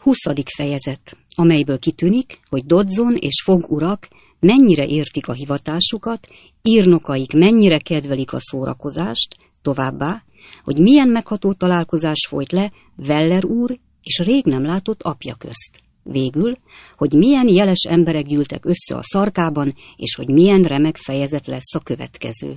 20. fejezet, amelyből kitűnik, hogy Dodson és Fogg urak mennyire értik a hivatásukat, írnokaik mennyire kedvelik a szórakozást, továbbá, hogy milyen megható találkozás folyt le Weller úr és rég nem látott apja közt. Végül, hogy milyen jeles emberek gyűltek össze a szarkában, és hogy milyen remek fejezet lesz a következő.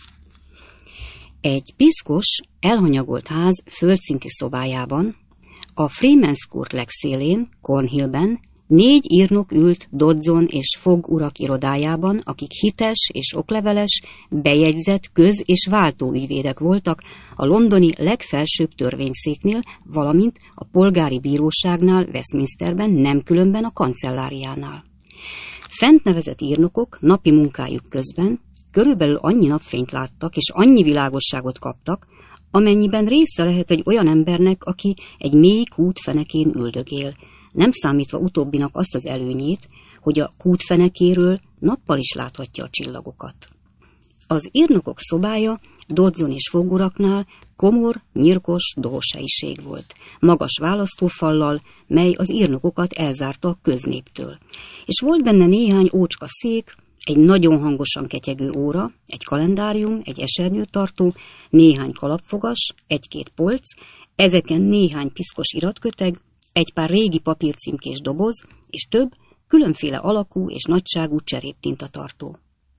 Egy piszkos, elhanyagolt ház földszinti szobájában, a Freeman's Court legszélén, Cornhillben 4 írnok ült Dodson és Fogg urak irodájában, akik hites és okleveles, bejegyzett köz- és váltóügyvédek voltak a londoni legfelsőbb törvényszéknél, valamint a polgári bíróságnál Westminsterben, nem különben a kancelláriánál. Fent nevezett írnokok napi munkájuk közben körülbelül annyi napfényt láttak és annyi világosságot kaptak, amennyiben része lehet egy olyan embernek, aki egy mély kút fenekén üldögél, nem számítva utóbbinak azt az előnyét, hogy a kút fenekéről nappal is láthatja a csillagokat. Az írnokok szobája Dodson és Fogg uraknál komor, nyírkos, dohos helyiség volt, magas választófallal, mely az írnokokat elzárta a köznéptől, és volt benne néhány ócska szék, egy nagyon hangosan ketyegő óra, egy kalendárium, egy esernyőtartó, néhány kalapfogas, 1-2 polc, ezeken néhány piszkos iratköteg, egy pár régi papírcímkés doboz, és több különféle alakú és nagyságú cseréptintatartó.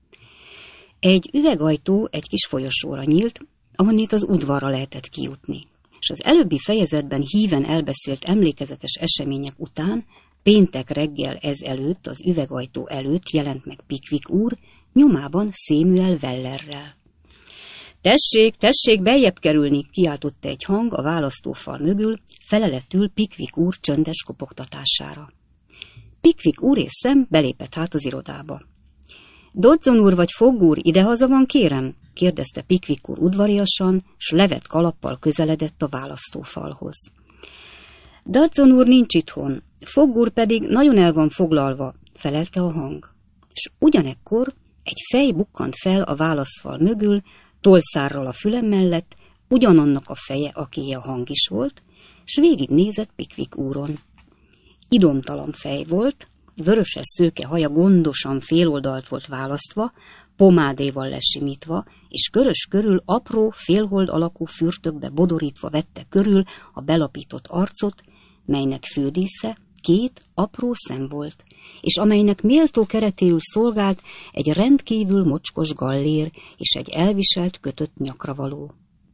Egy üvegajtó egy kis folyosóra nyílt, ahonnét az udvarra lehetett kijutni, és az előbbi fejezetben híven elbeszélt emlékezetes események után péntek reggel ezelőtt az üvegajtó előtt jelent meg Pickwick úr, nyomában Samuel Wellerrel. Tessék, tessék, beljebb kerülni, kiáltotta egy hang a választófal mögül, felelettül Pickwick úr csöndes kopogtatására. Pickwick úr és Sam belépett hát az irodába. Dodson úr vagy Fogg úr idehaza van, kérem? Kérdezte Pickwick úr udvariasan, s levett kalappal közeledett a választófalhoz. Dodson úr nincs itthon, Fogg úr pedig nagyon el van foglalva, felelte a hang. És ugyanekkor egy fej bukkant fel a válaszfal mögül, tolszárral a fülem mellett, ugyanannak a feje, akié a hang is volt, s végignézett Pickwick úron. Idomtalan fej volt, vöröses szőke haja gondosan féloldalt volt választva, pomádéval lesimítva, és körös körül apró, félhold alakú fürtökbe bodorítva vette körül a belapított arcot, melynek fődísze 2 apró szem volt, és amelynek méltó keretéül szolgált egy rendkívül mocskos gallér és egy elviselt kötött nyakravaló.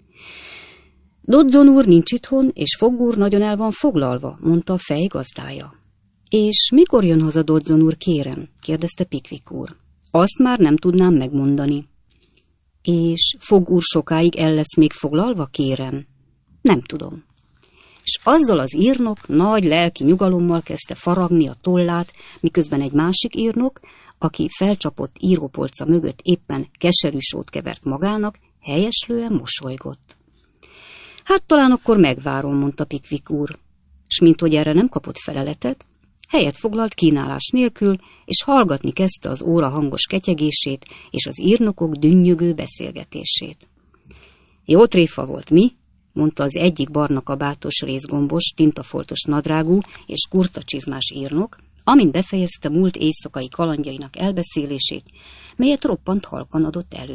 Dodson úr nincs itthon, és Fogg úr nagyon el van foglalva, mondta a fej gazdája. És mikor jön haza Dodson úr, kérem? Kérdezte Pickwick úr. Azt már nem tudnám megmondani. És Fogg úr sokáig el lesz még foglalva, kérem? Nem tudom. És azzal az írnok nagy lelki nyugalommal kezdte faragni a tollát, miközben egy másik írnok, aki felcsapott írópolca mögött éppen keserű sót kevert magának, helyeslően mosolygott. Hát talán akkor megvárom, mondta Pickwick úr, s minthogy erre nem kapott feleletet, helyet foglalt kínálás nélkül, és hallgatni kezdte az óra hangos ketyegését és az írnokok dünnyögő beszélgetését. Jó tréfa volt, mi? Mondta az egyik barna kabátos, részgombos, tintafoltos nadrágú és kurtacsizmás írnok, amint befejezte múlt éjszakai kalandjainak elbeszélését, melyet roppant halkan adott elő.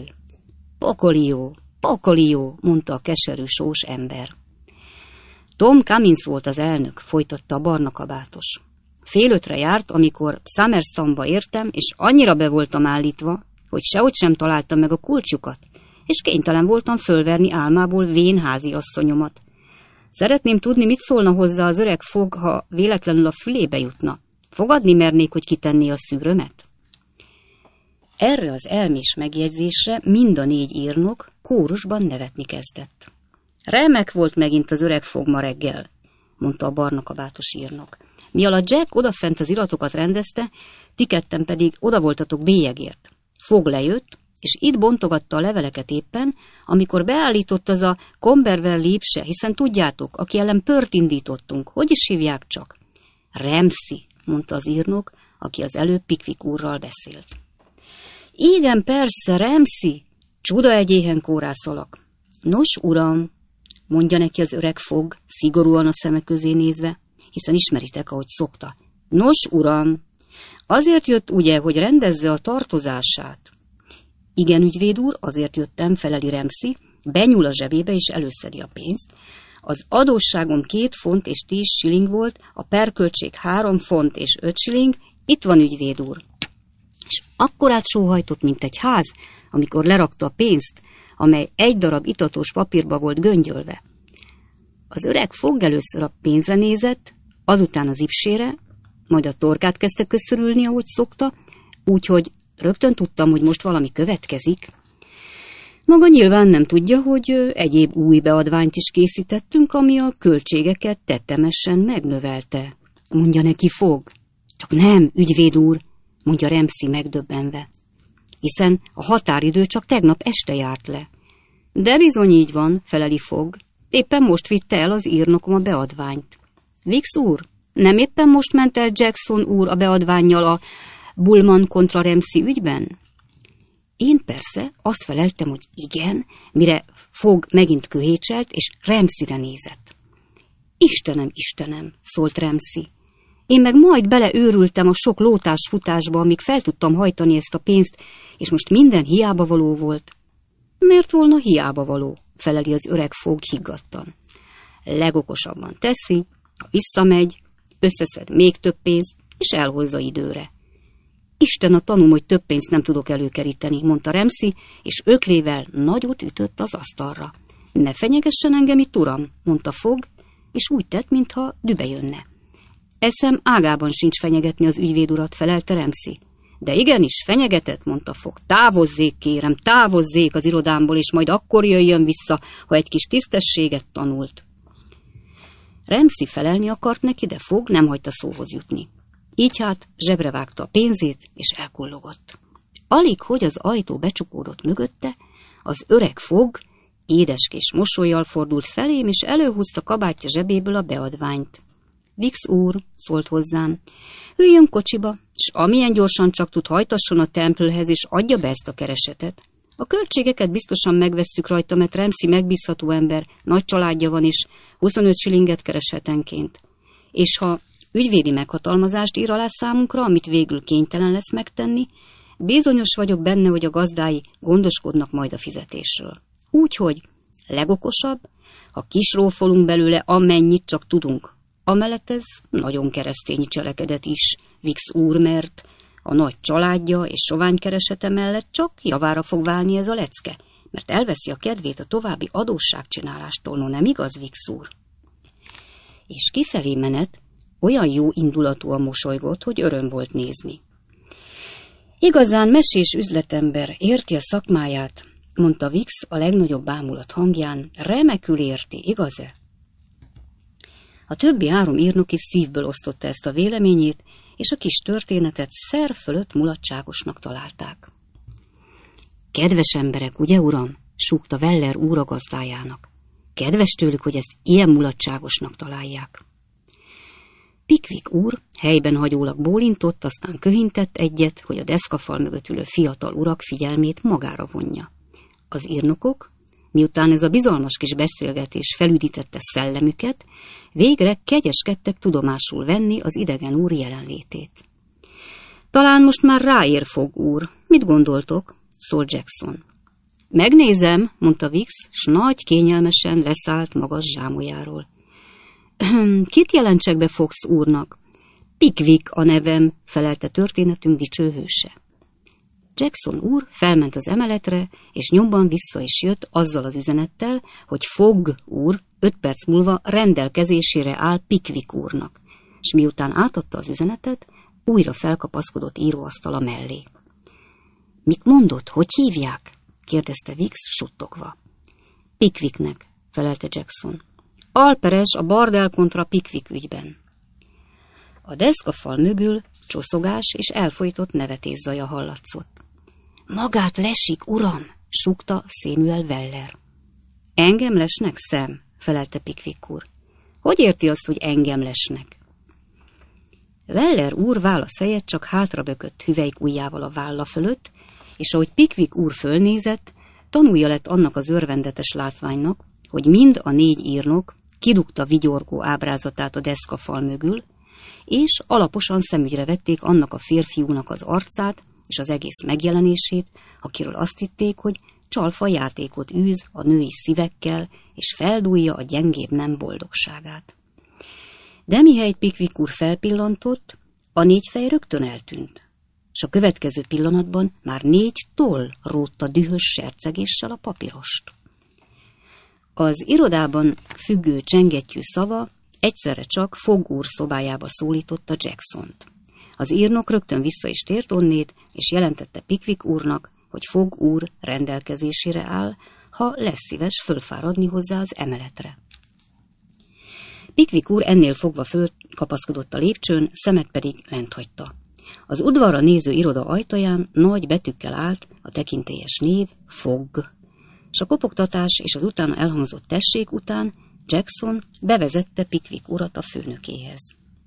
Pokoli jó, mondta a keserű sós ember. Tom Cummins volt az elnök, folytatta a barna kabátos. 4:30 járt, amikor Summerstownba értem, és annyira be voltam állítva, hogy sehogy sem találtam meg a kulcsukat, és kénytelen voltam fölverni álmából vén háziasszonyomat. Szeretném tudni, mit szólna hozzá az öreg Fogg, ha véletlenül a fülébe jutna. Fogadni mernék, hogy kitenné a szűrömet? Erre az elmés megjegyzésre mind a 4 írnok kórusban nevetni kezdett. Remek volt megint az öreg Fogg ma reggel, mondta a barna kabátos írnok. Mi alatt Jack odafent az iratokat rendezte, ti ketten pedig oda voltatok bélyegért. Fogg lejött, és itt bontogatta a leveleket éppen, amikor beállított az a Comberwell lépse, hiszen tudjátok, aki ellen pört indítottunk. Hogy is hívják csak? Ramsay, mondta az írnok, aki az előbb Pickwick úrral beszélt. Igen, persze, Ramsay, csuda egy éhen kórászalak. Nos, uram, mondja neki az öreg Fogg, szigorúan a szeme közé nézve, hiszen ismeritek, ahogy szokta. Nos, uram, azért jött ugye, hogy rendezze a tartozását. Igen, ügyvéd úr, azért jöttem, feleli Ramsay, benyúl a zsebébe és előszedi a pénzt. Az adósságom 2 font és 10 shilling volt, a perköltség 3 font és 5 shilling, itt van, ügyvéd úr. És akkorát sóhajtott, mint egy ház, amikor lerakta a pénzt, amely egy darab itatos papírba volt göngyölve. Az öreg Fogg először a pénzre nézett, azután az ipsére, majd a torkát kezdte köszörülni, ahogy szokta, úgyhogy rögtön tudtam, hogy most valami következik. Maga nyilván nem tudja, hogy egyéb új beadványt is készítettünk, ami a költségeket tetemesen megnövelte. Mondja neki Fogg. Csak nem, ügyvéd úr, mondja Ramsay megdöbbenve. Hiszen a határidő csak tegnap este járt le. De bizony így van, feleli Fogg. Éppen most vitte el az írnokom a beadványt. Wicks úr, nem éppen most ment el Jackson úr a beadvánnyal a Bullman kontra Ramsay ügyben? Én persze azt feleltem, hogy igen, mire Fogg megint köhécselt, és Ramsayre nézett. Istenem, szólt Ramsay. Én meg majd beleőrültem a sok lótás futásba, amíg fel tudtam hajtani ezt a pénzt, és most minden hiába való volt. Miért volna hiába való? Feleli az öreg Fogg higgadtan. Legokosabban teszi, ha visszamegy, összeszed még több pénzt, és elhozza időre. Isten a tanúm, hogy több pénzt nem tudok előkeríteni, mondta Ramsay, és öklével nagyot ütött az asztalra. Ne fenyegessen engem itt, uram, mondta Fogg, és úgy tett, mintha dübe jönne. Eszem ágában sincs fenyegetni az ügyvéd urat, felelte Ramsay. De igenis, fenyegetett, mondta Fogg. Távozzék, kérem, távozzék az irodámból, és majd akkor jöjjön vissza, ha egy kis tisztességet tanult. Ramsay felelni akart neki, de Fogg nem hagyta szóhoz jutni. Így hát zsebre vágta a pénzét, és elkullogott. Alig, hogy az ajtó becsukódott mögötte, az öreg Fogg édeskés mosollyal fordult felém, és előhúzta kabátja zsebéből a beadványt. Wicks úr, szólt hozzám, üljön kocsiba, és amilyen gyorsan csak tud, hajtasson a Templehez, és adja be ezt a keresetet. A költségeket biztosan megvesszük rajta, mert Ramsay megbízható ember, nagy családja van, és 25 shillinget keres hetenként. És ha ügyvédi meghatalmazást ír alá számunkra, amit végül kénytelen lesz megtenni, bizonyos vagyok benne, hogy a gazdái gondoskodnak majd a fizetésről. Úgyhogy legokosabb, ha kisrófolunk belőle, amennyit csak tudunk. Amellett ez nagyon keresztényi cselekedet is, Wicks úr, mert a nagy családja és soványkeresete mellett csak javára fog válni ez a lecke, mert elveszi a kedvét a további adósságcsinálástól, no nem igaz, Wicks úr? És kifelé menet olyan jó indulatúan mosolygott, hogy öröm volt nézni. Igazán mesés üzletember, érti a szakmáját, mondta Wicks a legnagyobb bámulat hangján, remekül érti, igaz-e? A többi 3 írnok is szívből osztotta ezt a véleményét, és a kis történetet szer fölött mulatságosnak találták. Kedves emberek, ugye, uram? Súgta Weller úr a gazdájának. Kedves tőlük, hogy ezt ilyen mulatságosnak találják. Pickwick úr helyben hagyólag bólintott, aztán köhintett egyet, hogy a deszkafal mögött ülő fiatal urak figyelmét magára vonja. Az írnokok, miután ez a bizalmas kis beszélgetés felüdítette szellemüket, végre kegyeskedtek tudomásul venni az idegen úr jelenlétét. Talán most már ráér, Fogg úr. Mit gondoltok? Szólt Jackson. Megnézem, mondta Wicks, s nagy kényelmesen leszállt magas zsámoljáról. Kit jelentsek be Fox úrnak? Pickwick a nevem, felelte történetünk dicső hőse. Jackson úr felment az emeletre, és nyomban vissza is jött azzal az üzenettel, hogy Fogg úr 5 perc múlva rendelkezésére áll Pickwick úrnak, és miután átadta az üzenetet, újra felkapaszkodott íróasztala mellé. Mit mondott, hogy hívják? kérdezte Wicks suttogva. Pickwicknek, felelte Jackson. Alperes a Bardell kontra Pickwick ügyben. A deszkafal mögül csoszogás és elfojtott nevetés zaja hallatszott. Magát lesik, uram, súgta Samuel Weller. Engem lesnek, Sam? Felelte Pickwick úr. Hogy érti azt, hogy engem lesnek? Weller úr válasz helyett csak hátrabökött hüvelyk ujjával a válla fölött, és ahogy Pickwick úr fölnézett, tanulja lett annak az örvendetes látványnak, hogy mind a 4 írnok kidugta vigyorgó ábrázatát a deszkafal mögül, és alaposan szemügyre vették annak a férfiúnak az arcát és az egész megjelenését, akiről azt hitték, hogy csalfa játékot űz a női szívekkel, és feldúlja a gyengébb nem boldogságát. De mihelyt Pickwick úr felpillantott, a 4 fej rögtön eltűnt, és a következő pillanatban már 4 toll rótta dühös sercegéssel a papírost. Az irodában függő csengettyű szava egyszerre csak Fogg úr szobájába szólította Jacksont. Az írnok rögtön vissza is tért onnét, és jelentette Pickwick úrnak, hogy Fogg úr rendelkezésére áll, ha lesz szíves fölfáradni hozzá az emeletre. Pickwick úr ennél fogva fölkapaszkodott a lépcsőn, szemet pedig lent hagyta. Az udvarra néző iroda ajtaján nagy betűkkel állt a tekintélyes név Fogg, és a kopogtatás és az utána elhangzott tessék után Jackson bevezette Pickwick urat a főnökéhez.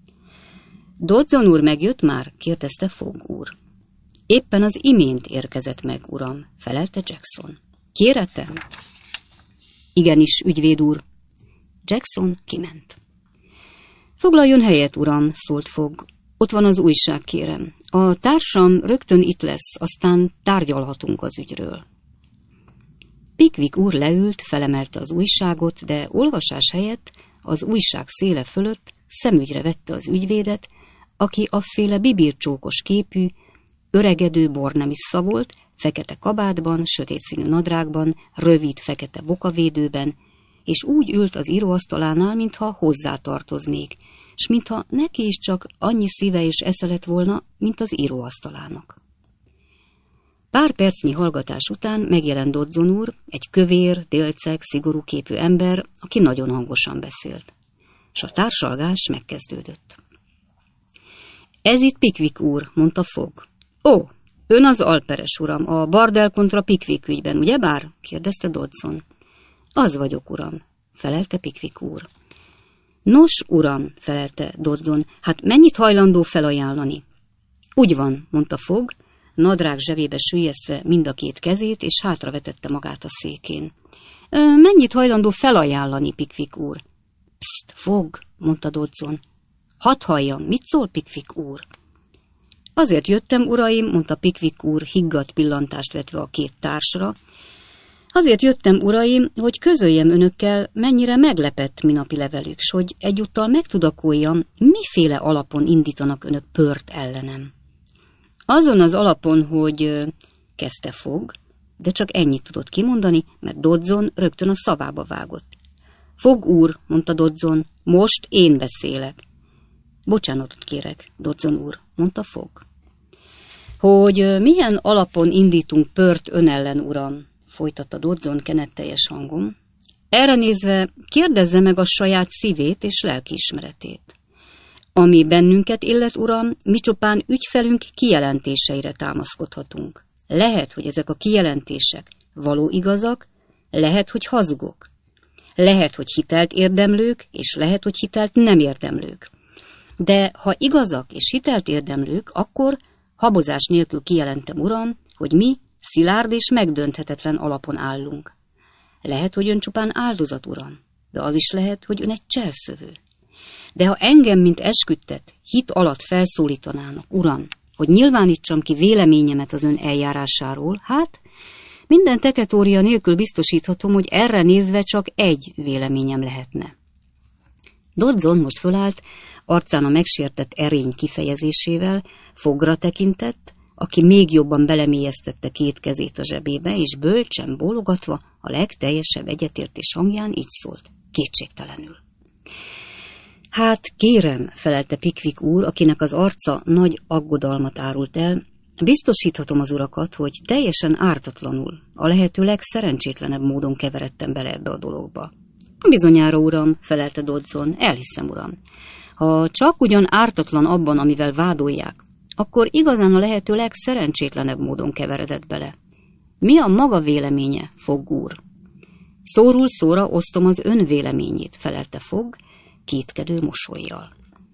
Dodson úr megjött már? Kérdezte Fogg úr. Éppen az imént érkezett meg, uram, felelte Jackson. Kérhetem? Igenis, ügyvéd úr. Jackson kiment. Foglaljon helyet, uram, szólt Fogg. Ott van az újság, kérem. A társam rögtön itt lesz, aztán tárgyalhatunk az ügyről. Pickwick úr leült, felemelte az újságot, de olvasás helyett az újság széle fölött szemügyre vette az ügyvédet, aki afféle bibircsókos képű, öregedő bornemissza volt, fekete kabátban, sötét színű nadrágban, rövid fekete bokavédőben, és úgy ült az íróasztalánál, mintha hozzátartoznék, s mintha neki is csak annyi szíve és esze lett volna, mint az íróasztalának. Pár percnyi hallgatás után megjelent Dodson úr, egy kövér, délceg, szigorú képű ember, aki nagyon hangosan beszélt. És a társalgás megkezdődött. Ez itt Pickwick úr, mondta Fogg. Ó, ön az alperes, uram, a Bardell kontra Pickwick ügyben, ugyebár? Kérdezte Dodson. Az vagyok, uram, felelte Pickwick úr. Nos, uram, felelte Dodson, hát mennyit hajlandó felajánlani? Úgy van, mondta Fogg, nadrág zsebébe süllyesztve mind a 2 kezét, és hátravetette magát a székén. Mennyit hajlandó felajánlani, Pickwick úr? Pszt, Fogg, mondta Dodson. Hadd halljam, mit szól Pickwick úr? Azért jöttem, uraim, mondta Pickwick úr higgadt pillantást vetve a 2 társra. Azért jöttem, uraim, hogy közöljem önökkel, mennyire meglepett minapi levelük, s hogy egyúttal megtudakoljam, miféle alapon indítanak önök pört ellenem. Azon az alapon, hogy... kezdte Fogg, de csak ennyit tudott kimondani, mert Dodson rögtön a szavába vágott. Fogg úr, mondta Dodson, most én beszélek. Bocsánatot kérek, Dodson úr, mondta Fogg. Hogy milyen alapon indítunk pört ön ellen, uram, folytatta Dodson kenetteljes hangon. Erre nézve kérdezze meg a saját szívét és lelkiismeretét. Ami bennünket illet, uram, mi csupán ügyfelünk kijelentéseire támaszkodhatunk. Lehet, hogy ezek a kijelentések való igazak, lehet, hogy hazugok. Lehet, hogy hitelt érdemlők, és lehet, hogy hitelt nem érdemlők. De ha igazak és hitelt érdemlők, akkor habozás nélkül kijelentem, uram, hogy mi szilárd és megdönthetetlen alapon állunk. Lehet, hogy ön csupán áldozat, uram, de az is lehet, hogy ön egy cselszövő. De ha engem, mint esküdtet, hit alatt felszólítanának, uram, hogy nyilvánítsam ki véleményemet az ön eljárásáról, hát minden teketória nélkül biztosíthatom, hogy erre nézve csak egy véleményem lehetne. Dodson most fölállt, arcán a megsértett erény kifejezésével, Foggra tekintett, aki még jobban belemélyeztette 2 kezét a zsebébe, és bölcsen bólogatva a legteljesebb egyetértés hangján így szólt, kétségtelenül. Hát kérem, felelte Pickwick úr, akinek az arca nagy aggodalmat árult el, biztosíthatom az urakat, hogy teljesen ártatlanul, a lehető legszerencsétlenebb módon keveredtem bele ebbe a dologba. Bizonyára, uram, felelte Dodson, elhiszem, uram. Ha csak ugyan ártatlan abban, amivel vádolják, akkor igazán a lehető legszerencsétlenebb módon keveredett bele. Mi a maga véleménye, Fogg úr? Szóról szóra osztom az ön véleményét, felelte Fogg, kétkedő mosollyal.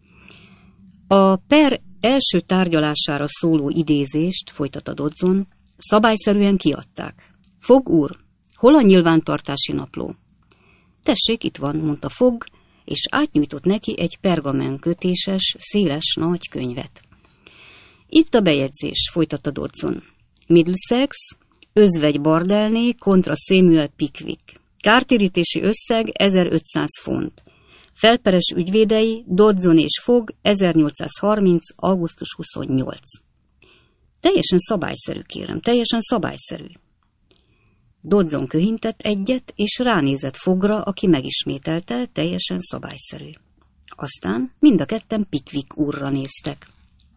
A per első tárgyalására szóló idézést, folytatta Dodson, szabályszerűen kiadták. Fogg úr, hol a nyilvántartási napló? Tessék, itt van, mondta Fogg, és átnyújtott neki egy pergamenkötéses, széles nagy könyvet. Itt a bejegyzés, folytatta Dodson. Middlesex, özvegy Bardelné kontra Samuel Pickwick. Kártérítési összeg 1500 font. Felperes ügyvédei Dodson és Fogg 1830. augusztus 28. Teljesen szabályszerű, kérem, teljesen szabályszerű. Dodson köhintett egyet, és ránézett Foggra, aki megismételte, teljesen szabályszerű. Aztán mind a ketten Pickwick úrra néztek.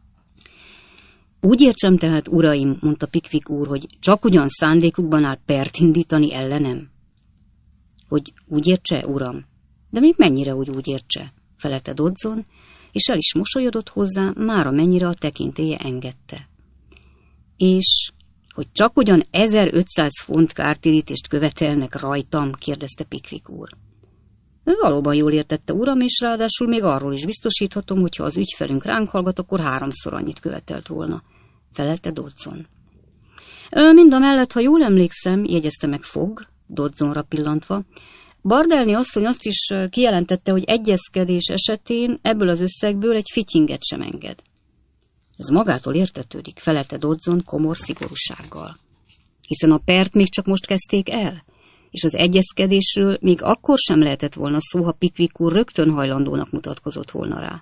Úgy értsem tehát, uraim, mondta Pickwick úr, hogy csak ugyan szándékukban áll pert indítani ellenem? Hogy úgy értse, uram? De még mennyire úgy értse? Felelte Dodson, és el is mosolyodott hozzá, mára mennyire a tekintélye engedte. És hogy csak ugyan 1500 font kártérítést követelnek rajtam? Kérdezte Pickwick úr. Valóban jól értette, uram, és ráadásul még arról is biztosíthatom, hogyha az ügyfelünk ránk hallgat, akkor 3-szor annyit követelt volna, felelte Dodson. Mindamellett, ha jól emlékszem, jegyezte meg Fogg, Dodsonra pillantva, Bardelné asszony azt is kijelentette, hogy egyezkedés esetén ebből az összegből egy fityinget sem enged. Ez magától értetődik, felelte Dodson komor szigorúsággal. Hiszen a pert még csak most kezdték el, és az egyezkedésről még akkor sem lehetett volna szó, ha Pickwick úr rögtön hajlandónak mutatkozott volna rá.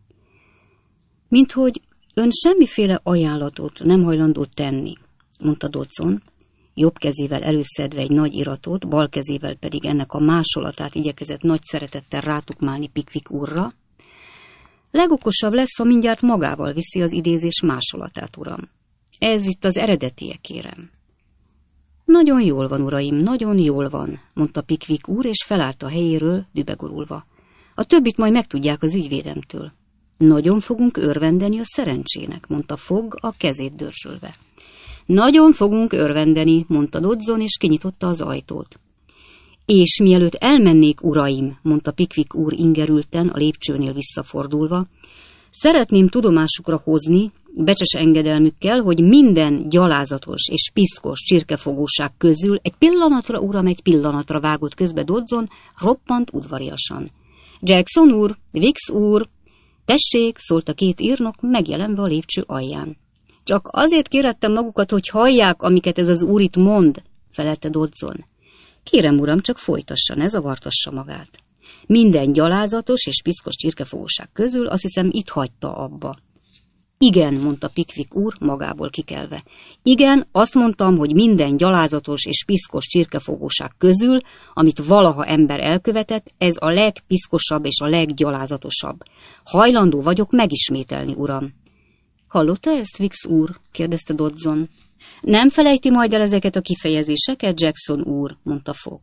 Minthogy ön semmiféle ajánlatot nem hajlandó tenni, mondta Dodson, jobb kezével előszedve egy nagy iratot, bal kezével pedig ennek a másolatát igyekezett nagy szeretettel rátukmálni Pickwick úrra. Legokosabb lesz, ha mindjárt magával viszi az idézés másolatát, uram. Ez itt az eredetie, kérem. Nagyon jól van, uraim, nagyon jól van, mondta Pickwick úr, és felállt a helyéről, dübegurulva. A többit majd megtudják az ügyvédemtől. Nagyon fogunk örvendeni a szerencsének, mondta Fogg a kezét dörzsölve. Nagyon fogunk örvendeni, mondta Dodson, és kinyitotta az ajtót. És mielőtt elmennék, uraim, mondta Pickwick úr ingerülten, a lépcsőnél visszafordulva, szeretném tudomásukra hozni, becses engedelmükkel, hogy minden gyalázatos és piszkos csirkefogóság közül egy pillanatra, uram, egy pillanatra vágott közbe Dodson, roppant udvariasan. Jackson úr, Wicks úr, tessék, szólt a két írnok, megjelenve a lépcső alján. Csak azért kérettem magukat, hogy hallják, amiket ez az úr itt mond, felelte Dodson. Kérem, uram, csak folytassa, ne zavartassa magát. Minden gyalázatos és piszkos csirkefogóság közül azt hiszem itt hagyta abba. Igen, mondta Pickwick úr, magából kikelve. Igen, azt mondtam, hogy minden gyalázatos és piszkos csirkefogóság közül, amit valaha ember elkövetett, ez a legpiszkosabb és a leggyalázatosabb. Hajlandó vagyok megismételni, uram. Hallotta ezt, Wicks úr? Kérdezte Dodson. Nem felejti majd el ezeket a kifejezéseket, Jackson úr, mondta Fogg.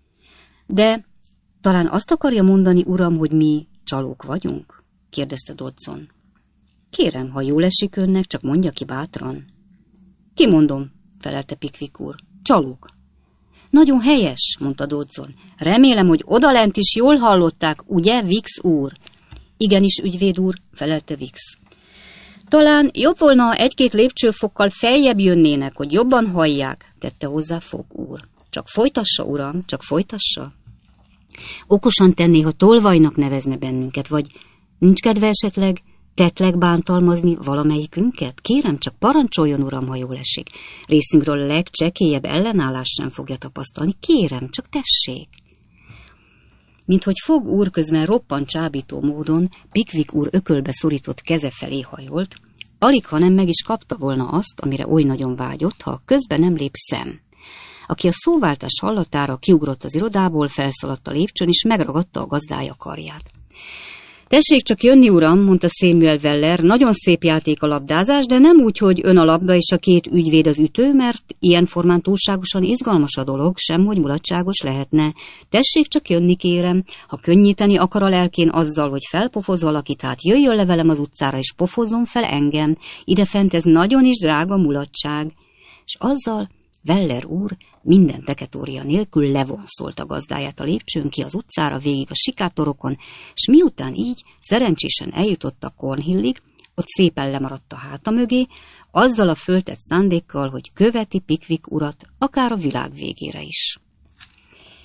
De talán azt akarja mondani, uram, hogy mi csalók vagyunk? Kérdezte Dodson. Kérem, ha jól esik önnek, csak mondja ki bátran. Kimondom, felelte Pickwick úr. Csalók. Nagyon helyes, mondta Dodson. Remélem, hogy odalent is jól hallották, ugye, Wicks úr? Igenis, ügyvéd úr, felelte Wicks. Talán jobb volna, ha 1-2 lépcsőfokkal feljebb jönnének, hogy jobban hallják, tette hozzá Fogg úr. Csak folytassa, uram, csak folytassa. Okosan tenné, ha tolvajnak nevezne bennünket, vagy nincs kedve esetleg tettleg bántalmazni valamelyikünket? Kérem, csak parancsoljon, uram, ha jól esik. Részünkről a legcsekélyebb ellenállást sem fogja tapasztalni. Kérem, csak tessék. Minthogy Fogg úr közben roppant csábító módon Pickwick úr ökölbe szorított keze felé hajolt, alig, ha nem meg is kapta volna azt, amire oly nagyon vágyott, ha közben nem lép Sam, aki a szóváltás hallatára kiugrott az irodából, felszaladt a lépcsőn, és megragadta a gazdája karját. Tessék csak jönni, uram, mondta Samuel Weller, nagyon szép játék a labdázás, de nem úgy, hogy ön a labda és a 2 ügyvéd az ütő, mert ilyen formán túlságosan izgalmas a dolog, sem, hogy mulatságos lehetne. Tessék csak jönni, kérem, ha könnyíteni akar a lelkén azzal, hogy felpofoz valakit, hát jöjjön le velem az utcára, és pofozzon fel engem. Idefent ez nagyon is drága mulatság. És azzal Weller úr minden teketória nélkül levonszolt a gazdáját a lépcsőn ki az utcára, végig a sikátorokon, és miután így szerencsésen eljutott a Cornhillig, ott szépen lemaradt a háta mögé, azzal a föltett szándékkal, hogy követi Pickwick urat akár a világ végére is.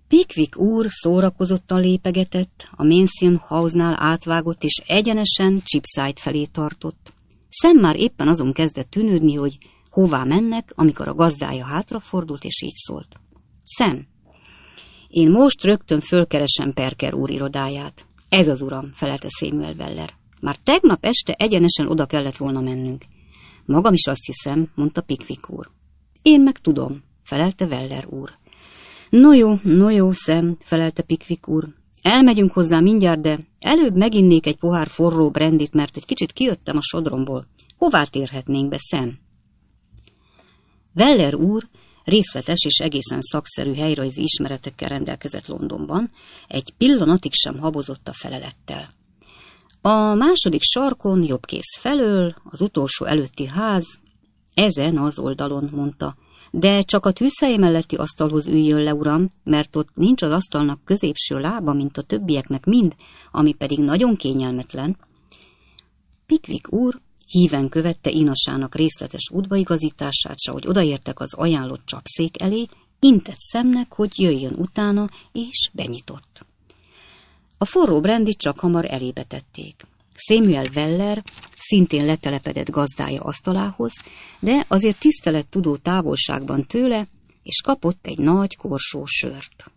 Pickwick úr szórakozottan lépegetett, a Mansion House-nál átvágott és egyenesen Cheapside felé tartott. Sam már éppen azon kezdett tűnődni, hogy hová mennek, amikor a gazdája hátrafordult és így szólt. Sam, én most rögtön fölkeresem Parker úr irodáját. Ez az uram, felelte Samuel Weller. Már tegnap este egyenesen oda kellett volna mennünk. Magam is azt hiszem, mondta Pickwick úr. Én meg tudom, felelte Weller úr. No jó, Sam, felelte Pickwick úr. Elmegyünk hozzá mindjárt, de előbb meginnék egy pohár forró brandit, mert egy kicsit kijöttem a sodromból. Hová térhetnénk be, Sam? Weller úr részletes és egészen szakszerű helyrajzi ismeretekkel rendelkezett Londonban, egy pillanatig sem habozott a felelettel. A második sarkon, jobb kéz felől, az utolsó előtti ház, ezen az oldalon, mondta. De csak a tűzhely melletti asztalhoz üljön le, uram, mert ott nincs az asztalnak középső lába, mint a többieknek mind, ami pedig nagyon kényelmetlen. Pickwick úr híven követte inasának részletes útbaigazítását, s ahogy odaértek az ajánlott csapszék elé, intett Samnek, hogy jöjjön utána, és benyitott. A forró brandit csak hamar elébe tették. Samuel Weller szintén letelepedett gazdája asztalához, de azért tisztelettudó távolságban tőle, és kapott egy nagy korsó sört.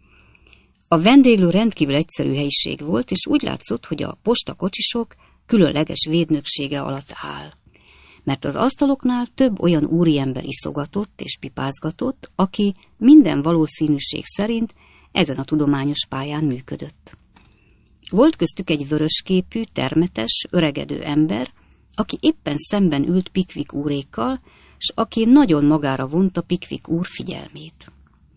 A vendéglő rendkívül egyszerű helyiség volt, és úgy látszott, hogy a postakocsisok különleges védnöksége alatt áll. Mert az asztaloknál több olyan úriember iszogatott és pipázgatott, aki minden valószínűség szerint ezen a tudományos pályán működött. Volt köztük egy vörösképű, termetes, öregedő ember, aki éppen szemben ült Pickwick úrékkal, s aki nagyon magára vonta Pickwick úr figyelmét.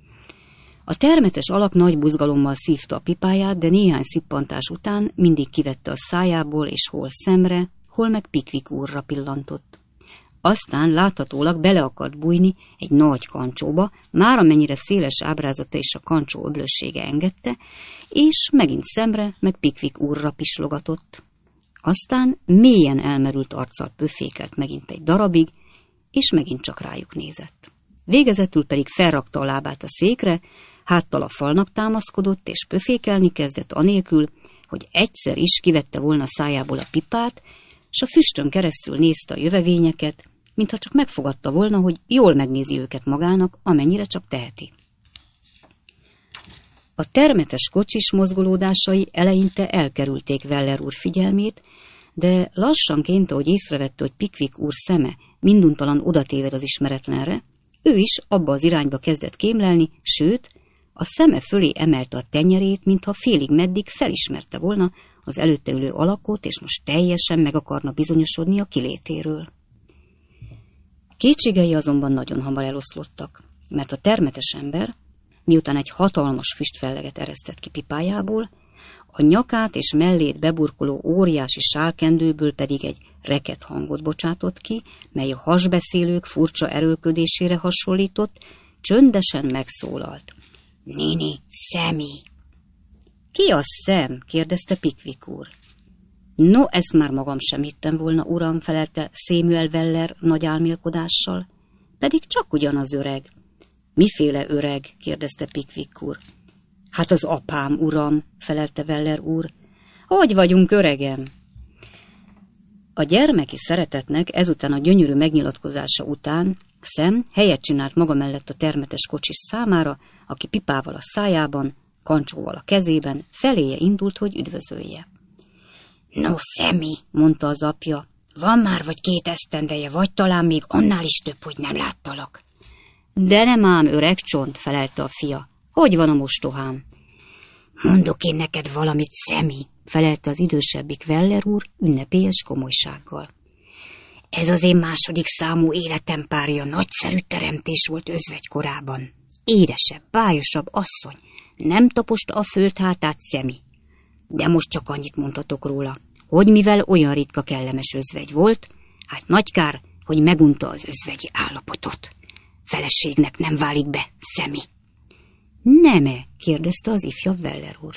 A termetes alak nagy buzgalommal szívta a pipáját, de néhány szippantás után mindig kivette a szájából, és hol szemre, hol meg Pickwick úrra pillantott. Aztán láthatólag bele akart bújni egy nagy kancsóba, már amennyire széles ábrázata és a kancsó öblössége engedte, és megint szemre, meg Pickwick úrra pislogatott. Aztán mélyen elmerült arccal pöfékelt megint egy darabig, és megint csak rájuk nézett. Végezetül pedig felrakta a lábát a székre, háttal a falnak támaszkodott, és pöfékelni kezdett anélkül, hogy egyszer is kivette volna szájából a pipát, s a füstön keresztül nézte a jövevényeket, mintha csak megfogadta volna, hogy jól megnézi őket magának, amennyire csak teheti. A termetes kocsis mozgolódásai eleinte elkerülték Weller úr figyelmét, de lassanként, ahogy észrevette, hogy Pickwick úr szeme minduntalan odatéved az ismeretlenre, ő is abba az irányba kezdett kémlelni, sőt, a szeme fölé emelte a tenyerét, mintha félig meddig felismerte volna az előtte ülő alakot, és most teljesen meg akarna bizonyosodni a kilétéről. Kétségei azonban nagyon hamar eloszlottak, mert a termetes ember, miután egy hatalmas füstfelleget eresztett ki pipájából, a nyakát és mellét beburkoló óriási sálkendőből pedig egy reket hangot bocsátott ki, mely a hasbeszélők furcsa erőlködésére hasonlított, csöndesen megszólalt. Nini, Sammy! Ki az Sam? Kérdezte Pickwick úr. No, ezt már magam sem hittem volna, uram, felelte Samuel Weller nagy álmélkodással. Pedig csak ugyanaz öreg. Miféle öreg? Kérdezte Pickwick úr. Hát az apám, uram, felelte Weller úr. Hogy vagyunk, öregem? A gyermeki szeretetnek ezután a gyönyörű megnyilatkozása után Sam helyet csinált maga mellett a termetes kocsis számára, aki pipával a szájában, kancsóval a kezében, feléje indult, hogy üdvözölje. No, Sammy, mondta az apja, van már vagy 2 esztendeje, vagy talán még annál is több, hogy nem láttalak. De nem ám, öreg csont, felelte a fia. Hogy van a mostohám? Mondok én neked valamit, Sammy, felelte az idősebbik Weller úr ünnepélyes komolysággal. Ez az én második számú életem párja nagyszerű teremtés volt özvegy korában. Édesebb, bájosabb asszony, nem taposta a föld hátát, Sammy. De most csak annyit mondhatok róla, hogy mivel olyan ritka kellemes özvegy volt, hát nagy kár, hogy megunta az özvegyi állapotot. Feleségnek nem válik be, Sammy. Nem-e? Kérdezte az ifjabb Weller úr.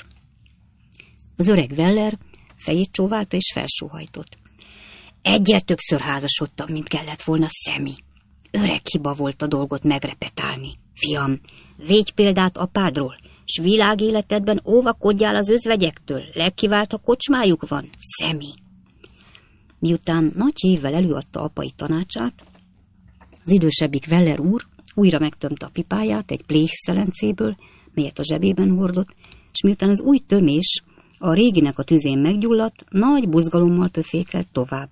Az öreg Weller fejét csóválta és felsóhajtott. Egyel többször házasodtam, mint kellett volna, Sammy. Öreg hiba volt a dolgot megrepetálni. Fiam, védj példát apádról, s világéletedben óvakodjál az özvegyektől, legkivált a kocsmájuk van, Szemi. Miután nagy hívvel előadta apai tanácsát, az idősebbik Weller úr újra megtömte a pipáját egy plékszelencéből, melyet a zsebében hordott, és miután az új tömés a réginek a tüzén meggyulladt, nagy buzgalommal pöfékelt tovább.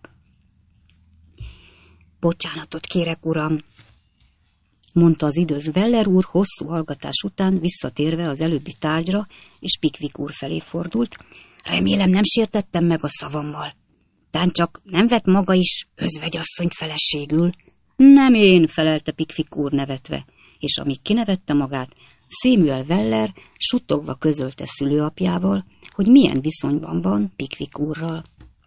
Bocsánatot kérek, uram, mondta az idős Weller úr hosszú hallgatás után visszatérve az előbbi tárgyra, és Pickwick úr felé fordult. Remélem nem sértettem meg a szavammal. Tán csak nem vett maga is özvegyasszonyt feleségül. Nem én, felelte Pickwick úr nevetve, és amíg kinevette magát, Samuel Weller suttogva közölte szülőapjával, hogy milyen viszonyban van Pickwick úrral.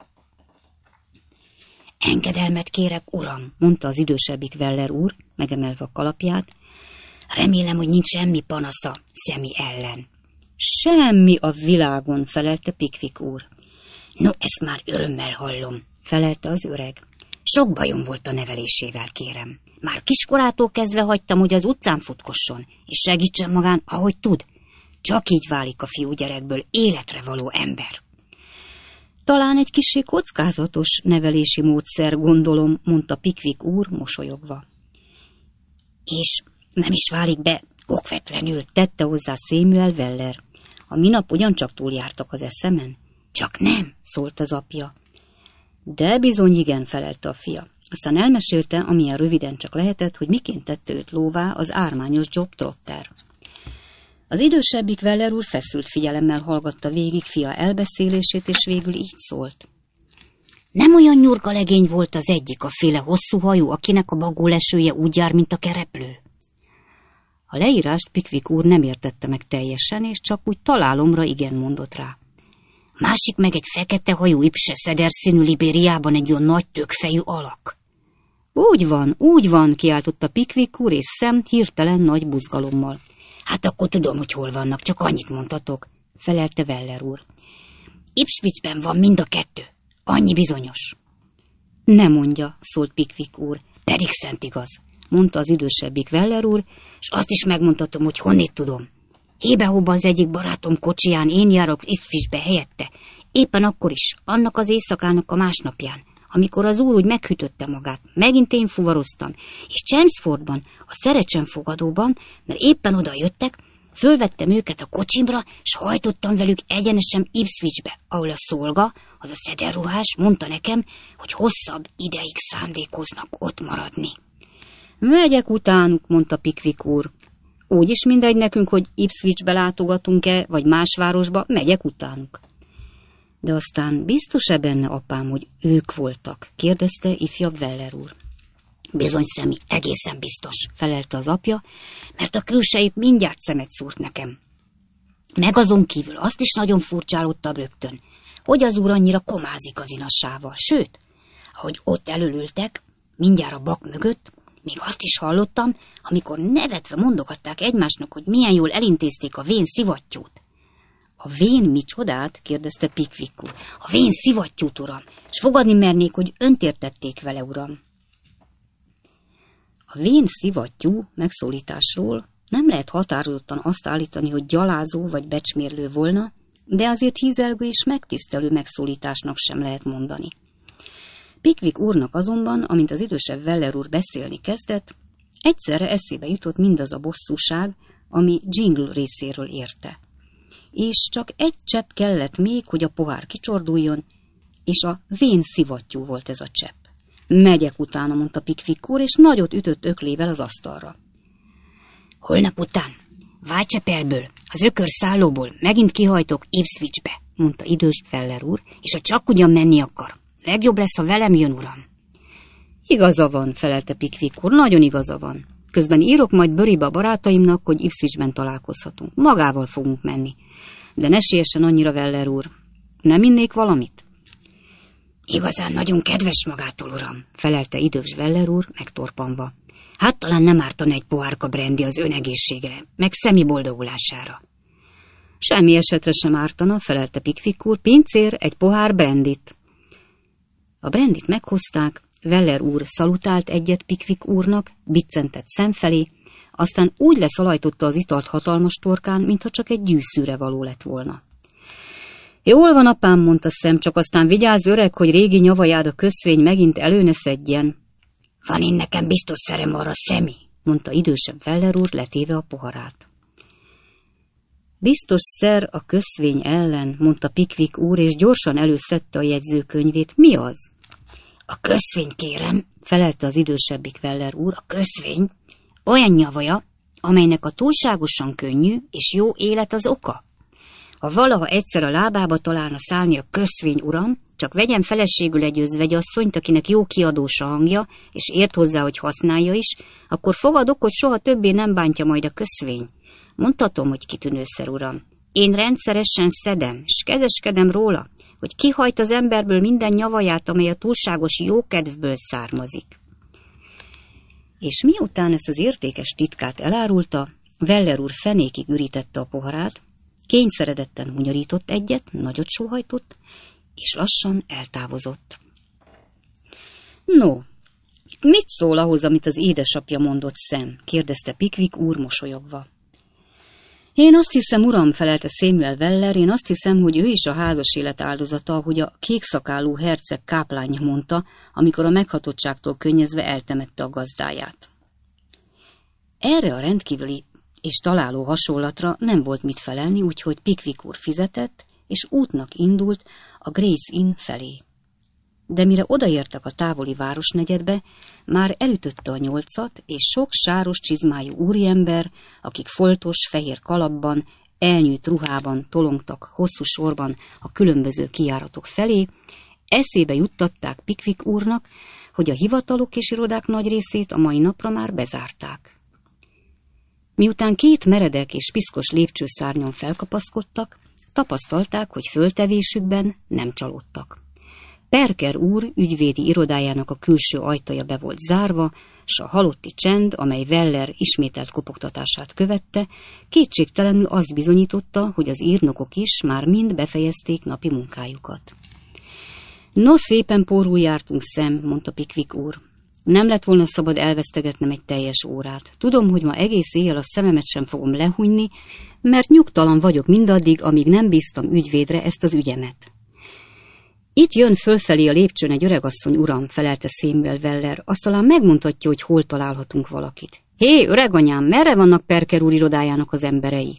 Engedelmet kérek, uram, mondta az idősebbik Weller úr, megemelve a kalapját. Remélem, hogy nincs semmi panasza Szemi ellen. Semmi a világon, felelte Pickwick úr. No, ezt már örömmel hallom, felelte az öreg. Sok bajom volt a nevelésével, kérem. Már kiskorától kezdve hagytam, hogy az utcán futkosson, és segítsen magán, ahogy tud. Csak így válik a fiúgyerekből életre való ember. Talán egy kissé kockázatos nevelési módszer, gondolom, mondta Pickwick úr mosolyogva. És nem is válik be okvetlenül, tette hozzá Samuel Weller. A minap ugyancsak túljártak az eszemen? Csak nem, szólt az apja. De bizony igen, felelte a fia. Aztán elmesélte, amilyen röviden csak lehetett, hogy miként tette őt lóvá az ármányos Job Trotter. Az idősebbik Weller úr feszült figyelemmel hallgatta végig fia elbeszélését, és végül így szólt. Nem olyan nyurga legény volt az egyik, a féle hosszú hajú, akinek a bagólesője úgy jár, mint a kereplő? A leírást Pickwick úr nem értette meg teljesen, és csak úgy találomra igen mondott rá. Másik meg egy fekete hajú, ipse szederszínű Libériában egy olyan nagy tökfejű alak. Úgy van, kiáltotta Pickwick úr, és Sam hirtelen nagy buzgalommal. Hát akkor tudom, hogy hol vannak, csak annyit mondhatok, felelte Weller úr. Ipswichben van mind a kettő, annyi bizonyos. Ne mondja, szólt Pickwick úr. Pedig szent igaz, mondta az idősebbik Weller úr, és azt is megmondhatom, hogy honnét tudom. Hébe-hóba az egyik barátom kocsiján én járok Ipswichbe helyette, éppen akkor is, annak az éjszakának a másnapján, amikor az úr úgy meghűtötte magát, megint én fuvaroztam, és Chelmsfordban, a szerecsenfogadóban, mert éppen oda jöttek, fölvettem őket a kocsimra, s hajtottam velük egyenesen Ipswichbe, ahol a szolga, az a szederruhás mondta nekem, hogy hosszabb ideig szándékoznak ott maradni. Megyek utánuk, mondta Pickwick úr. Úgyis mindegy nekünk, hogy Ipswichbe látogatunk-e, vagy más városba, megyek utánuk. De aztán biztos-e benne, apám, hogy ők voltak? Kérdezte ifjabb Weller úr. Bizony, Szemi, egészen biztos, felelte az apja, mert a külsejük mindjárt szemet szúrt nekem. Meg azon kívül azt is nagyon furcsálódtam rögtön, hogy az úr annyira komázik az inassával, sőt, ahogy ott elölültek, mindjárt a bak mögött, még azt is hallottam, amikor nevetve mondogatták egymásnak, hogy milyen jól elintézték a vén szivattyút. A vén micsodát? Kérdezte Pickwick úr. A vén szivattyút, uram, s fogadni mernék, hogy önt értették vele, uram. A vén szivattyú megszólításról nem lehet határozottan azt állítani, hogy gyalázó vagy becsmérlő volna, de azért hízelgő és megtisztelő megszólításnak sem lehet mondani. Pickwick úrnak azonban, amint az idősebb Weller úr beszélni kezdett, egyszerre eszébe jutott mindaz a bosszúság, ami Jingle részéről érte. És csak egy csepp kellett még, hogy a pohár kicsorduljon, és a vén szivattyú volt ez a csepp. Megyek utána, mondta Pickwick úr, és nagyot ütött öklével az asztalra. Holnap után, Whitechapelből, az ökörszállóból megint kihajtok Ipswichbe, mondta idős Weller úr, és ha csak ugyan menni akar. Legjobb lesz, ha velem jön, uram. Igaza van, felelte Pickwick úr, nagyon igaza van. Közben írok majd Burybe a barátaimnak, hogy Ipswichben találkozhatunk. Magával fogunk menni. De ne siessen annyira, Weller úr. Nem innék valamit? Igazán nagyon kedves magától, uram, felelte idős Weller úr, megtorpanva. Hát talán nem ártana egy pohárka brandy az ön egészségre, meg Szemi boldogulására. Semmi esetre sem ártana, felelte Pickwick úr, pincér, egy pohár brandyt. A brandyt meghozták, Weller úr szalutált egyet Pickwick úrnak, biccentett szemfelé, Aztán úgy leszalajtotta az italt hatalmas torkán, mintha csak egy gyűszűre való lett volna. Jól van, apám, mondta Sam, csak aztán vigyázz, öreg, hogy régi nyavajád a köszvény megint elő ne szedjen. Van én nekem biztos szerem arra, Sammy, mondta idősebb Weller úr, letéve a poharát. Biztos szer a köszvény ellen, mondta Pickwick úr, és gyorsan előszedte a jegyzőkönyvét. Mi az? A köszvény, kérem, felelte az idősebbik Weller úr. A köszvény olyan nyavaja, amelynek a túlságosan könnyű és jó élet az oka. Ha valaha egyszer a lábába találna szállni a köszvény, uram, csak vegyen feleségül egy özvegyasszonyt, akinek jó kiadós a hangja, és ért hozzá, hogy használja is, akkor fogadok, hogy soha többé nem bántja majd a köszvény. Mondhatom, hogy kitűnőszer, uram. Én rendszeresen szedem, s kezeskedem róla, hogy kihajt az emberből minden nyavaját, amely a túlságos jókedvből származik. És miután ezt az értékes titkát elárulta, Weller úr fenékig ürítette a poharát, kényszeredetten hunyorított egyet, nagyot sóhajtott, és lassan eltávozott. No, mit szól ahhoz, amit az édesapja mondott, Sam? Kérdezte Pickwick úr mosolyogva. Én azt hiszem, uram, felelte Samuel Weller, én azt hiszem, hogy ő is a házas élet áldozata, ahogy a kékszakálú herceg káplánja mondta, amikor a meghatottságtól könnyezve eltemette a gazdáját. Erre a rendkívüli és találó hasonlatra nem volt mit felelni, úgyhogy Pickwick úr fizetett, és útnak indult a Grace Inn felé. De mire odaértek a távoli városnegyedbe, már elütötte a 8-at, és sok sáros csizmájú úriember, akik foltos, fehér kalapban, elnyűjt ruhában tolongtak hosszú sorban a különböző kijáratok felé, eszébe juttatták Pickwick úrnak, hogy a hivatalok és irodák nagy részét a mai napra már bezárták. Miután 2 meredek és piszkos lépcsőszárnyon felkapaszkodtak, tapasztalták, hogy föltevésükben nem csalódtak. Perker úr ügyvédi irodájának a külső ajtaja be volt zárva, s a halotti csend, amely Weller ismételt kopogtatását követte, kétségtelenül azt bizonyította, hogy az írnokok is már mind befejezték napi munkájukat. No, szépen pórul jártunk, Sam, mondta Pickwick úr. Nem lett volna szabad elvesztegetnem egy teljes órát. Tudom, hogy ma egész éjjel a szememet sem fogom lehújni, mert nyugtalan vagyok mindaddig, amíg nem bíztam ügyvédre ezt az ügyemet. Itt jön fölfelé a lépcsőn egy öregasszony, uram, felelte Samuel Weller, azt talán megmondhatja, hogy hol találhatunk valakit. Hé, öreganyám, merre vannak Perker úr irodájának az emberei?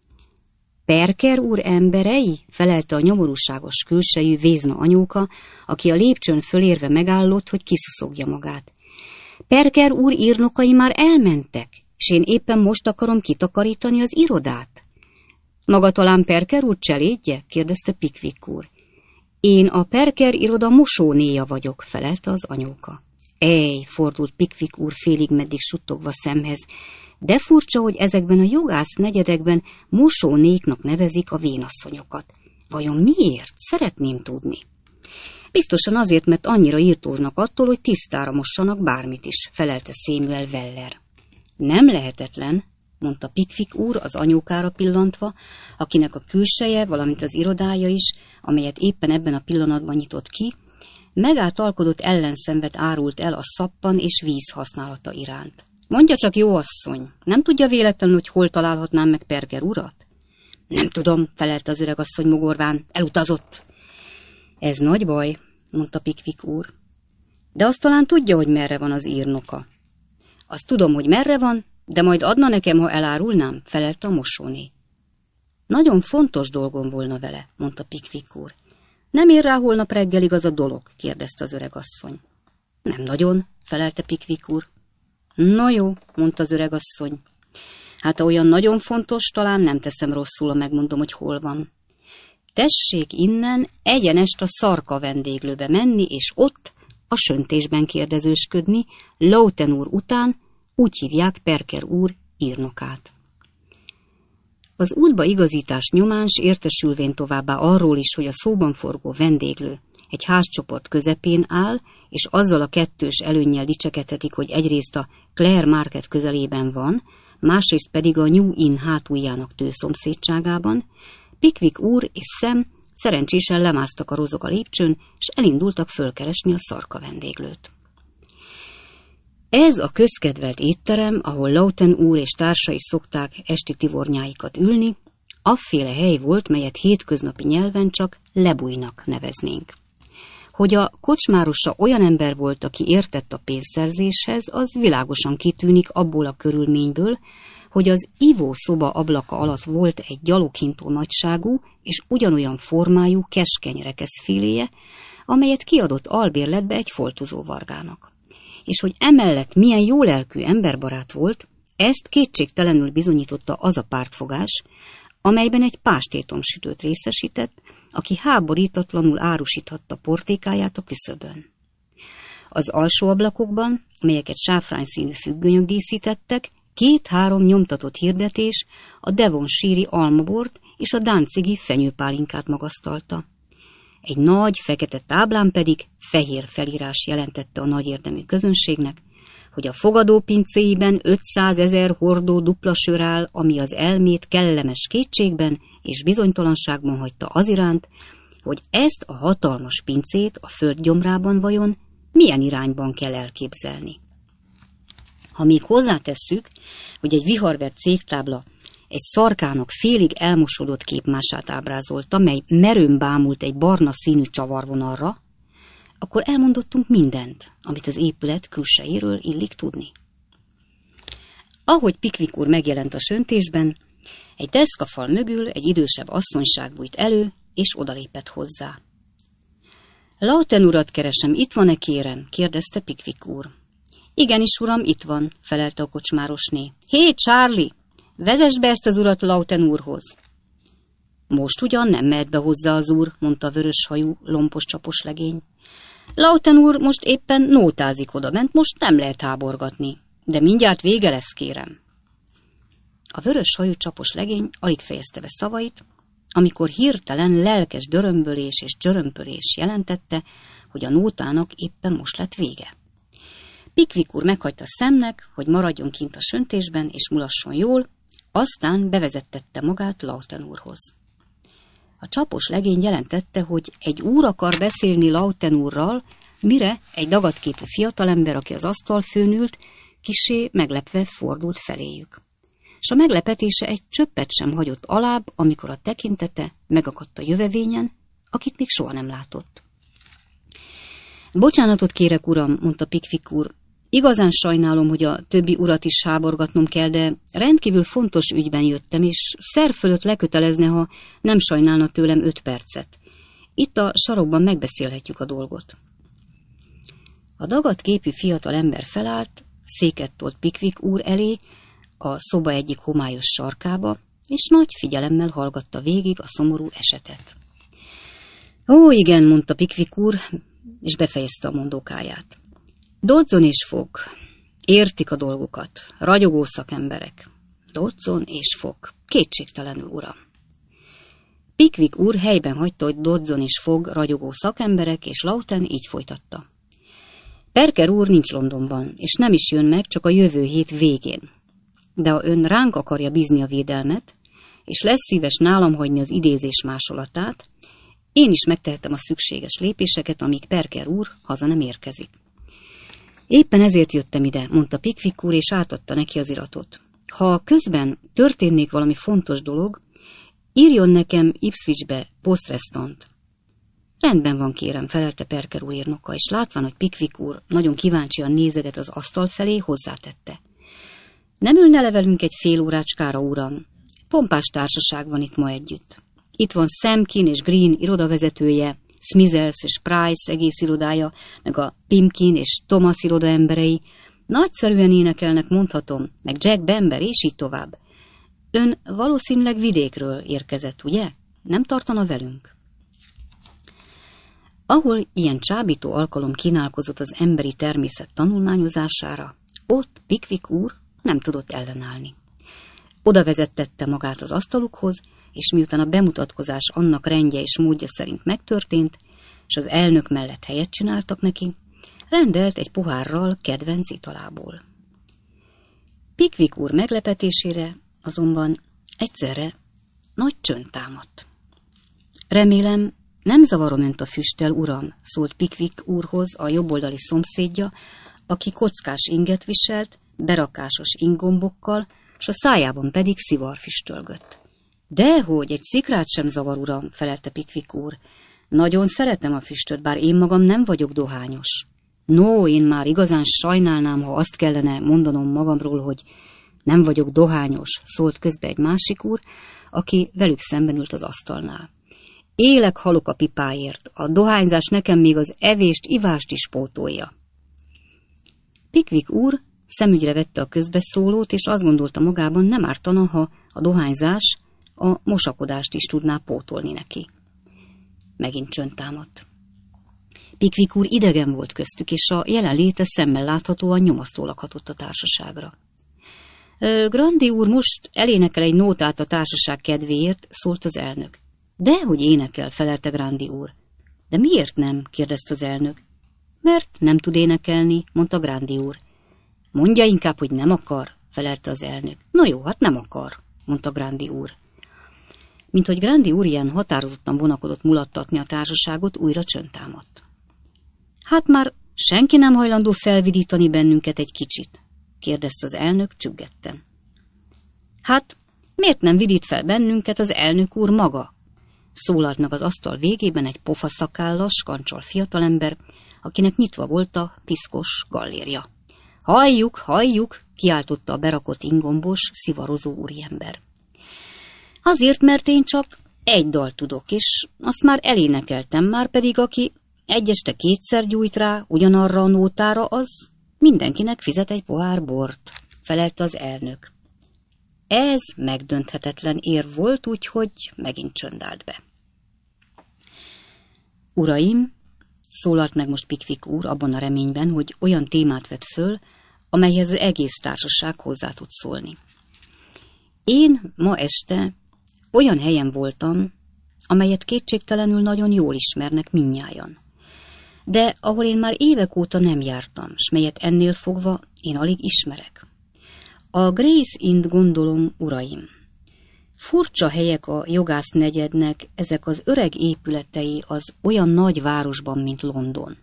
Perker úr emberei? Felelte a nyomorúságos külsejű Vézna anyóka, aki a lépcsőn fölérve megállott, hogy kiszuszogja magát. Perker úr írnokai már elmentek, és én éppen most akarom kitakarítani az irodát. Maga talán Perker úr cselédje? Kérdezte Pickwick úr. Én a Perker iroda mosónéja vagyok, felelte az anyóka. Ej, fordult Pickwick úr félig meddig suttogva szemhez, de furcsa, hogy ezekben a jogász negyedekben mosónéknak nevezik a vénasszonyokat. Vajon miért? Szeretném tudni. Biztosan azért, mert annyira írtóznak attól, hogy tisztára mossanak bármit is, felelte Samuel Weller. Nem lehetetlen, mondta Pickwick úr az anyókára pillantva, akinek a külseje, valamint az irodája is, amelyet éppen ebben a pillanatban nyitott ki, megáltalkodott ellenszenvet árult el a szappan és víz használata iránt. Mondja csak, jó asszony, nem tudja véletlenül, hogy hol találhatnám meg Perker urat? Nem tudom, felelte az öregasszony mogorván, elutazott. Ez nagy baj, mondta Pickwick úr. De azt talán tudja, hogy merre van az írnoka. Azt tudom, hogy merre van, de majd adna nekem, ha elárulnám, felelte a mosóné. Nagyon fontos dolgom volna vele, mondta Pickwick úr. Nem ér rá holnap reggelig az a dolog? Kérdezte az öregasszony. Nem nagyon, felelte Pickwick úr. No jó, mondta az öregasszony. Hát ha olyan nagyon fontos, talán nem teszem rosszul, ha megmondom, hogy hol van. Tessék innen egyenest a Szarka vendéglőbe menni, és ott a söntésben kérdezősködni, Lowten úr után, úgy hívják Perker úr írnokát. Az útba igazítás nyomán s értesülvén továbbá arról is, hogy a szóban forgó vendéglő egy házcsoport közepén áll, és azzal a kettős előnnyel dicsekedhetik, hogy egyrészt a Clare Market közelében van, másrészt pedig a New Inn hátuljának tőszomszédságában, Pickwick úr és Sam szerencsésen lemásztak a rozog a lépcsőn, és elindultak fölkeresni a Szarka vendéglőt. Ez a közkedvelt étterem, ahol Lauten úr és társai szokták esti tivornyáikat ülni, afféle hely volt, melyet hétköznapi nyelven csak lebújnak neveznénk. Hogy a kocsmárosa olyan ember volt, aki értett a pénzszerzéshez, az világosan kitűnik abból a körülményből, hogy az ivószoba ablaka alatt volt egy gyaloghintó nagyságú és ugyanolyan formájú keskeny rekeszfiléje, amelyet kiadott albérletbe egy foltozó vargának. És hogy emellett milyen jólelkű emberbarát volt, ezt kétségtelenül bizonyította az a pártfogás, amelyben egy pástétomsütőt részesített, aki háborítatlanul árusíthatta portékáját a küszöbön. Az alsó ablakokban, melyeket sáfrányszínű függönyök díszítettek, 2-3 nyomtatott hirdetés a devonshire-i almabort és a dancigi fenyőpálinkát magasztalta. Egy nagy, fekete táblán pedig fehér felírás jelentette a nagy érdemű közönségnek, hogy a fogadópincéiben 500 000 hordó dupla sör áll, ami az elmét kellemes kétségben és bizonytalanságban hagyta az iránt, hogy ezt a hatalmas pincét a földgyomrában vajon milyen irányban kell elképzelni. Ha még hozzátesszük, hogy egy viharvert cégtábla egy szarkának félig elmosódott képmását ábrázolta, mely merőn bámult egy barna színű csavarvonalra, akkor elmondottunk mindent, amit az épület külsejéről illik tudni. Ahogy Pickwick úr megjelent a söntésben, egy deszkafal mögül egy idősebb asszonyság bújt elő, és odalépett hozzá. Lauten urat keresem, itt van-e, kérem? Kérdezte Pickwick úr. Igenis, uram, itt van, felelte a kocsmárosné. Hé, Charlie, vezess be ezt az urat Lauten úrhoz. Most ugyan nem mehet be hozzá az úr, mondta a vörös hajú, lompos csapos legény. Lauten úr most éppen nótázik odabent, most nem lehet háborgatni, de mindjárt vége lesz, kérem. A vörös hajú csapos legény alig fejezte be szavait, amikor hirtelen lelkes dörömbölés és csörömpölés jelentette, hogy a nótának éppen most lett vége. Pickwick úr meghagyta szemnek, hogy maradjon kint a söntésben és mulasson jól, aztán bevezettette magát Lauten úrhoz. A csapos legény jelentette, hogy egy úr akar beszélni Lauten úrral, mire egy dagatképű fiatalember, aki az asztalfőn ült, kissé meglepve fordult feléjük. És a meglepetése egy csöppet sem hagyott alább, amikor a tekintete megakadt a jövevényen, akit még soha nem látott. Bocsánatot kérek, uram, mondta Pickwick úr. Igazán sajnálom, hogy a többi urat is háborgatnom kell, de rendkívül fontos ügyben jöttem, és szer fölött lekötelezne, ha nem sajnálna tőlem 5 percet. Itt a sarokban megbeszélhetjük a dolgot. A dagadt-képű fiatal ember felállt, széket tolt Pickwick úr elé, a szoba egyik homályos sarkába, és nagy figyelemmel hallgatta végig a szomorú esetet. Ó, igen, mondta Pickwick úr, és befejezte a mondókáját. Dodson és Fogg. Értik a dolgokat. Ragyogó szakemberek. Dodson és Fogg. Kétségtelenül, uram. Pickwick úr helyben hagyta, hogy Dodson és Fogg ragyogó szakemberek, és Lauten így folytatta. Parker úr nincs Londonban, és nem is jön meg csak a jövő hét végén. De ha ön ránk akarja bízni a védelmet, és lesz szíves nálam hagyni az idézés másolatát, én is megtehetem a szükséges lépéseket, amíg Parker úr haza nem érkezik. Éppen ezért jöttem ide, mondta Pickwick úr, és átadta neki az iratot. Ha közben történnék valami fontos dolog, írjon nekem Ipswichbe posztresztant. Rendben van, kérem, felelte Parker úr írnoka, és látván, hogy Pickwick úr nagyon kíváncsian nézeget az asztal felé, hozzátette. Nem ülne le velünk egy fél órácskára, uram? Pompás társaság van itt ma együtt. Itt van Samkin és Green irodavezetője, Smithers és Price egész irodája, meg a Pimkin és Thomas iroda emberei. Nagyszerűen énekelnek, mondhatom, meg Jack Bamber, és így tovább. Ön valószínűleg vidékről érkezett, ugye? Nem tartana velünk? Ahol ilyen csábító alkalom kínálkozott az emberi természet tanulmányozására, ott Pickwick úr nem tudott ellenállni. Oda vezettette magát az asztalukhoz, és miután a bemutatkozás annak rendje és módja szerint megtörtént, és az elnök mellett helyet csináltak neki, rendelt egy pohárral kedvenc italából. Pickwick úr meglepetésére azonban egyszerre nagy csönd támadt. Remélem, nem zavarom önt a füsttel, uram, szólt Pickwick úrhoz a jobboldali szomszédja, aki kockás inget viselt, berakásos ingombokkal, s a szájában pedig szivar füstölgött. Dehogy, egy szikrát sem zavar, uram, felelte Pickwick úr. Nagyon szeretem a füstöt, bár én magam nem vagyok dohányos. No, én már igazán sajnálnám, ha azt kellene mondanom magamról, hogy nem vagyok dohányos, szólt közbe egy másik úr, aki velük szemben ült az asztalnál. Élek halok a pipáért, a dohányzás nekem még az evést, ivást is pótolja. Pickwick úr szemügyre vette a közbeszólót, és azt gondolta magában, nem ártana, ha a dohányzás a mosakodást is tudná pótolni neki. Megint csönd támadt. Pickwick úr idegen volt köztük, és a jelenléte szemmel láthatóan nyomasztólag hatott a társaságra. Grandi úr most elénekel egy nótát a társaság kedvéért, szólt az elnök. Dehogy énekel, felelte Grandi úr. De miért nem? kérdezte az elnök. Mert nem tud énekelni, mondta Grandi úr. Mondja inkább, hogy nem akar, felelte az elnök. Na jó, hát nem akar, mondta Grandi úr. Mint hogy Grandi úr ilyen határozottan vonakodott mulattatni a társaságot, újra csönd támadt. Hát már senki nem hajlandó felvidítani bennünket egy kicsit? kérdezte az elnök csüggetten. Hát, miért nem vidít fel bennünket az elnök úr maga? Szólalt meg az asztal végében egy pofaszakállas, kancsal fiatalember, akinek nyitva volt a piszkos gallérja. Halljuk, halljuk, kiáltotta a berakott ingombos, szivarozó úriember. Azért, mert én csak egy dalt tudok, és azt már elénekeltem, már pedig aki egy este kétszer gyújt rá ugyanarra a nótára, az mindenkinek fizet egy pohár bort, felelte az elnök. Ez megdönthetetlen érv volt, úgyhogy megint csönd állt be. Uraim, szólalt meg most Pickwick úr abban a reményben, hogy olyan témát vett föl, amelyhez az egész társaság hozzá tud szólni. Én ma este olyan helyen voltam, amelyet kétségtelenül nagyon jól ismernek mindnyájan, de ahol én már évek óta nem jártam, s melyet ennél fogva én alig ismerek. A Gray's Inn, gondolom, uraim. Furcsa helyek a jogász negyednek, ezek az öreg épületei az olyan nagy városban, mint London.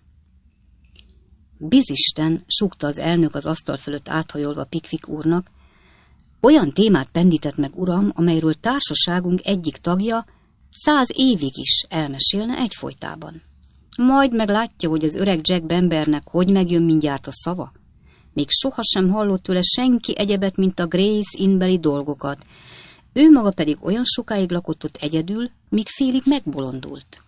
Bizisten, súgta az elnök az asztal fölött áthajolva Pickwick úrnak, olyan témát pendített meg, uram, amelyről társaságunk egyik tagja 100 évig is elmesélne egyfolytában. Majd meglátja, hogy az öreg Jack Bambernek hogy megjön mindjárt a szava. Még sohasem hallott tőle senki egyebet, mint a Gray's Inn-beli dolgokat. Ő maga pedig olyan sokáig lakott ott egyedül, míg félig megbolondult.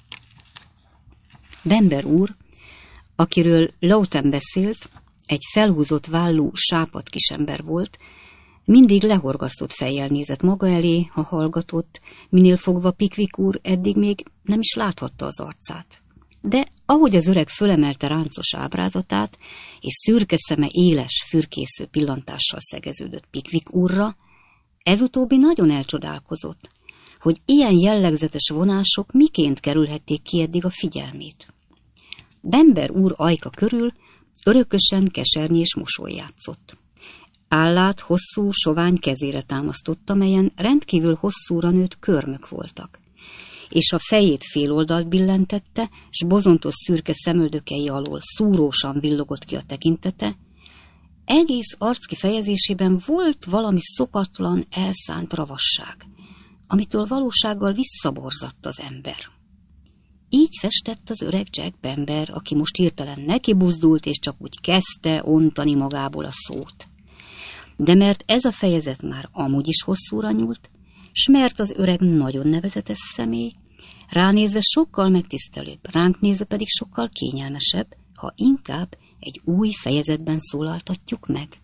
Bamber úr, akiről Lawton beszélt, egy felhúzott vállú, sápadt kisember volt, mindig lehorgasztott fejjel nézett maga elé, ha hallgatott, minél fogva Pickwick úr eddig még nem is láthatta az arcát. De ahogy az öreg fölemelte ráncos ábrázatát, és szürke szeme éles, fürkésző pillantással szegeződött Pickwick úrra, ez utóbbi nagyon elcsodálkozott, hogy ilyen jellegzetes vonások miként kerülhették ki eddig a figyelmét. Bamber úr ajka körül örökösen kesernyés mosoly játszott. Állát hosszú, sovány kezére támasztotta, melyen rendkívül hosszúra nőtt körmök voltak, és a fejét féloldalt billentette, s bozontos szürke szemöldökei alól szúrósan villogott ki a tekintete. Egész arckifejezésében volt valami szokatlan, elszánt ravasság, amitől valósággal visszaborzadt az ember. Így festett az öreg Jack Bamber, aki most hirtelen nekibuzdult, és csak úgy kezdte ontani magából a szót. De mert ez a fejezet már amúgy is hosszúra nyúlt, s mert az öreg nagyon nevezetes személy, ránézve sokkal megtisztelőbb, ránk nézve pedig sokkal kényelmesebb, ha inkább egy új fejezetben szólaltatjuk meg.